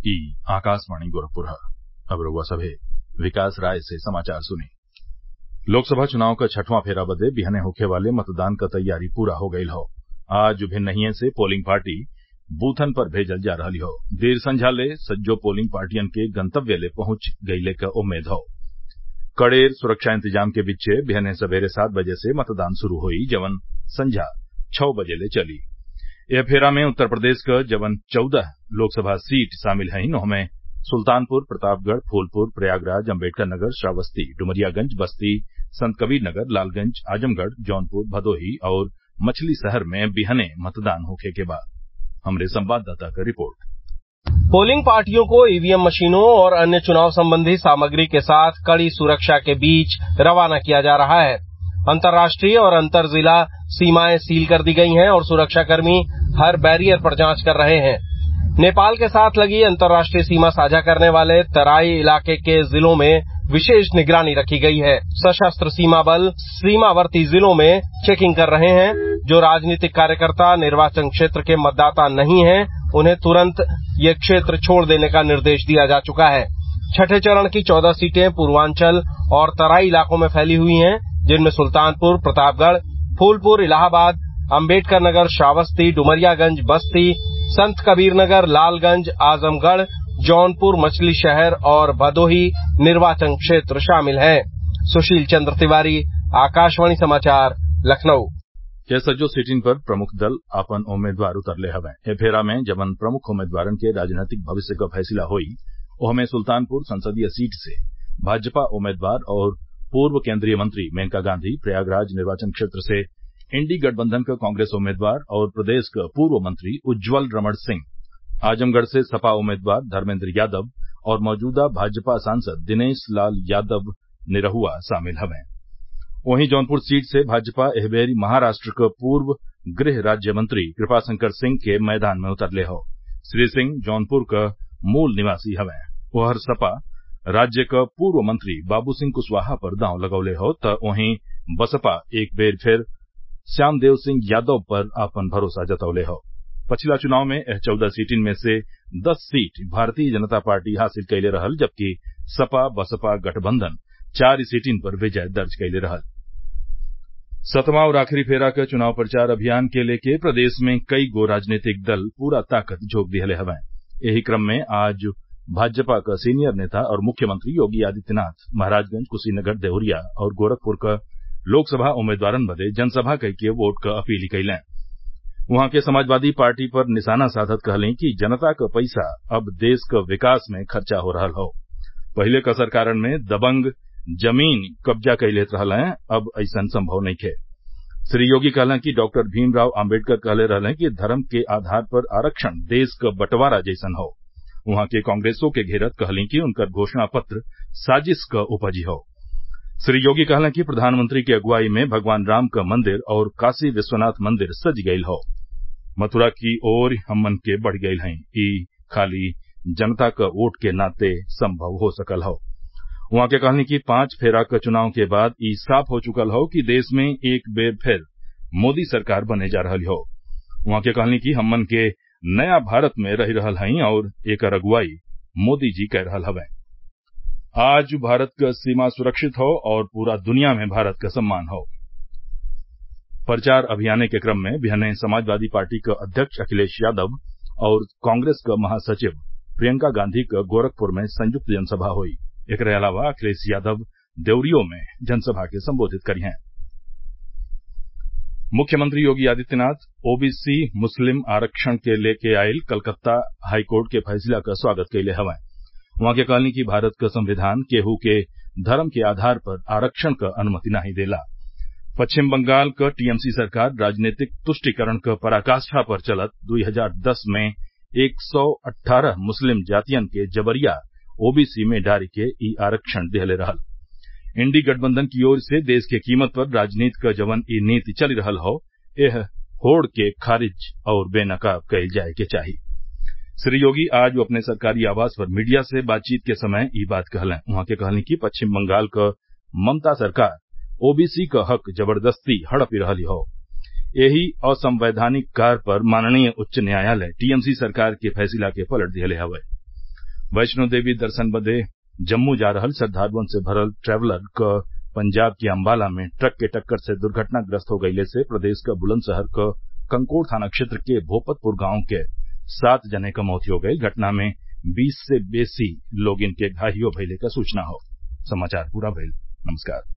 ई आकाशवाणी गोरखपुर अब रउआ सभे विकास राय से समाचार सुनी। लोकसभा चुनाव क छठवां फेरा बदे बिहने होखे वाले मतदान क तैयारी पूरा हो गईल हौ। आज भिन्नहिए से पोलिंग पार्टी बूथन पर भेजल जा रहली हौ। देर संझा ले सज्जो पोलिंग पार्टियन के गंतव्य ले पहुंच गईले क उम्मीद हौ। कड़ेर सुरक्षा इंतजाम के बीचे बिहने सबेरे 7 बजे से मतदान शुरू होई, जवन संझा 6 बजे ले चली। एह फेरा में उत्तर प्रदेश क जवन 14 लोकसभा सीट शामिल हईन, ओहमे सुल्तानपुर, प्रतापगढ़, फूलपुर, प्रयागराज, अम्बेडकर नगर, श्रावस्ती, डुमरियागंज, बस्ती, संतकबीर नगर, लालगंज, आजमगढ़, जौनपुर, भदोही और मछली शहर में बिहने मतदान होखे के बा। हमरे संवाददाता क रिपोर्ट। पोलिंग पार्टियों को ईवीएम मशीनों और अन्य चुनाव संबंधी सामग्री के साथ कड़ी सुरक्षा के बीच रवाना किया जा रहा है। अंतर्राष्ट्रीय और अंतर जिला सीमाएं सील कर दी गई हैं और सुरक्षाकर्मी हर बैरियर पर जांच कर रहे हैं। नेपाल के साथ लगी अंतर्राष्ट्रीय सीमा साझा करने वाले तराई इलाके के जिलों में विशेष निगरानी रखी गई है। सशस्त्र सीमा बल सीमावर्ती जिलों में चेकिंग कर रहे हैं। जो राजनीतिक कार्यकर्ता निर्वाचन क्षेत्र के मतदाता नहीं हैं, उन्हें तुरंत ये क्षेत्र छोड़ देने का निर्देश दिया जा चुका है। छठे चरण की 14 सीटें पूर्वांचल और तराई इलाकों में फैली हुई हैं, जिनमें सुल्तानपुर, प्रतापगढ़, फूलपुर, इलाहाबाद, अम्बेडकर नगर, श्रावस्ती, डुमरियागंज, बस्ती, संत कबीर नगर, लालगंज, आजमगढ़, जौनपुर, मछली शहर और भदोही निर्वाचन क्षेत्र शामिल हैं। सुशील चंद्र तिवारी, आकाशवाणी समाचार, लखनऊ। यह सज्जो सीटिन पर प्रमुख दल आपन उम्मीदवार उतरले हवें। ए फेरा में जवन प्रमुख उम्मीदवारन के राजनीतिक भविष्य क फैसला होई, ओहमे सुल्तानपुर संसदीय सीट से भाजपा उम्मीदवार और पूर्व केंद्रीय मंत्री मेनका गांधी, प्रयागराज निर्वाचन क्षेत्र से इंडी गठबंधन क कांग्रेस उम्मीदवार और प्रदेश क पूर्व मंत्री उज्जवल रमण सिंह, आजमगढ़ से सपा उम्मीदवार धर्मेन्द्र यादव और मौजूदा भाजपा सांसद दिनेश लाल यादव निरहुआ शामिल हवें। वहीं जौनपुर सीट से भाजपा एह बेरी महाराष्ट्र क पूर्व गृह राज्य मंत्री कृपाशंकर सिंह के मैदान में उतरले हौ। श्री सिंह जौनपुर क मूल निवासी हवें। ओहर सपा राज्य क पूर्व मंत्री बाबू सिंह कुशवाहा पर दांव लगौले हौ, त वहीं बसपा एक बेर फिर श्यामदेव सिंह यादव पर आपन भरोसा जतौले हौ। पछिला चुनाव में एह 14 सीटिन में से 10 सीट भारतीय जनता पार्टी हासिल कइले रहल, जबकि सपा बसपा गठबंधन 4 सीटिन पर विजय दर्ज कइले रहल। 7वां और आखिरी फेरा क चुनाव प्रचार अभियान के लेके प्रदेश में कई गो राजनीतिक दल पूरा ताकत झोंक दिहले हवें। एही क्रम में आज भाजपा क सीनियर नेता और मुख्यमंत्री योगी आदित्यनाथ महराजगंज, कुशीनगर, देवरिया और गोरखपुर क लोकसभा उम्मीदवारन बदे जनसभा कइके वोट क अपील कइलें। उहाँ के समाजवादी पार्टी पर निशाना साधत कहलीं कि जनता क पैसा अब देश क विकास में खर्चा हो रहल हौ। पहिले क सरकारन में दबंग जमीन कब्जा कइलेत रहलें, अब अइसन संभव नइखे। श्री योगी कहलें कि डॉक्टर भीमराव आम्बेडकर कहले रहलें कि धर्म के आधार पर आरक्षण देश क बंटवारा जइसन हौ। उहाँ के कांग्रेसों के घेरत कहलीं कि उनकर घोषणा पत्र साजिश क उपजी हौ। श्री योगी कहलें कि प्रधानमंत्री की अगुवाई में भगवान राम क मंदिर और काशी विश्वनाथ मंदिर सज गईल हौ। मथुरा की ओर हमन के बढ़ गईल हई। ई खाली जनता क वोट के नाते संभव हो सकल हौ। उहाँ के कहनी कि 5 फेरा क चुनाव के बाद ई साफ हो चुकल हौ कि देश में एक बेर फिर मोदी सरकार बने जा रहल हौ। उहाँ के कहनी कि हमन के नया भारत में रह रहल हई और एकर अगुवाई मोदी जी कर रहल हवें। आज भारत क सीमा सुरक्षित हौ और पूरा दुनिया में भारत क सम्मान हौ। प्रचार अभियाने के क्रम में बिहने समाजवादी पार्टी क अध्यक्ष अखिलेश यादव और कांग्रेस क महासचिव प्रियंका गांधी क गोरखपुर में संयुक्त जनसभा हुई। एकरे अलावा अखिलेश यादव देवरियो में जनसभा के संबोधित करिहें। मुख्यमंत्री योगी आदित्यनाथ ओबीसी मुस्लिम आरक्षण के लेके आयल कलकत्ता हाईकोर्ट के फैसला का स्वागत कइले हवें। उहाँ के कहनी कि भारत क संविधान केहू के धर्म के आधार पर आरक्षण क अनुमति नाही देला। पश्चिम बंगाल क टीएमसी सरकार राजनीतिक तुष्टिकरण क पराकाष्ठा पर चलत 2010 में 118 मुस्लिम जातियन के जबरिया ओबीसी में डारी के ई आरक्षण देहले रहल। इंडी गठबंधन की ओर से देश के कीमत पर राजनीति क जवन ई नीति चली रहल हौ, एह होड़ के खारिज और बेनकाब कइल जाए के चाही। श्री योगी आज अपने सरकारी आवास पर मीडिया से बातचीत के समय ई बात कहलें। उहाँ के कहनी कि पश्चिम बंगाल क ममता सरकार ओबीसी क हक जबरदस्ती हड़पी रहली हौ। एही असंवैधानिक कार्य पर माननीय उच्च न्यायालय टीएमसी सरकार के फैसला के पलट दिहले हवे। वैष्णो देवी दर्शन बदे जम्मू जा रहल श्रद्वालुअन से भरल ट्रैवलर क पंजाब के अम्बाला में ट्रक के टक्कर से दुर्घटनाग्रस्त हो गइले से प्रदेश क बुलंदशहर क कंकोड़ थाना क्षेत्र के भोपतपुर गांव के 7 जने क मौत हो गई। घटना में 20 से बेसी लोगिन के घायल भइले क सूचना हौ। समाचार पूरा भइल। नमस्कार।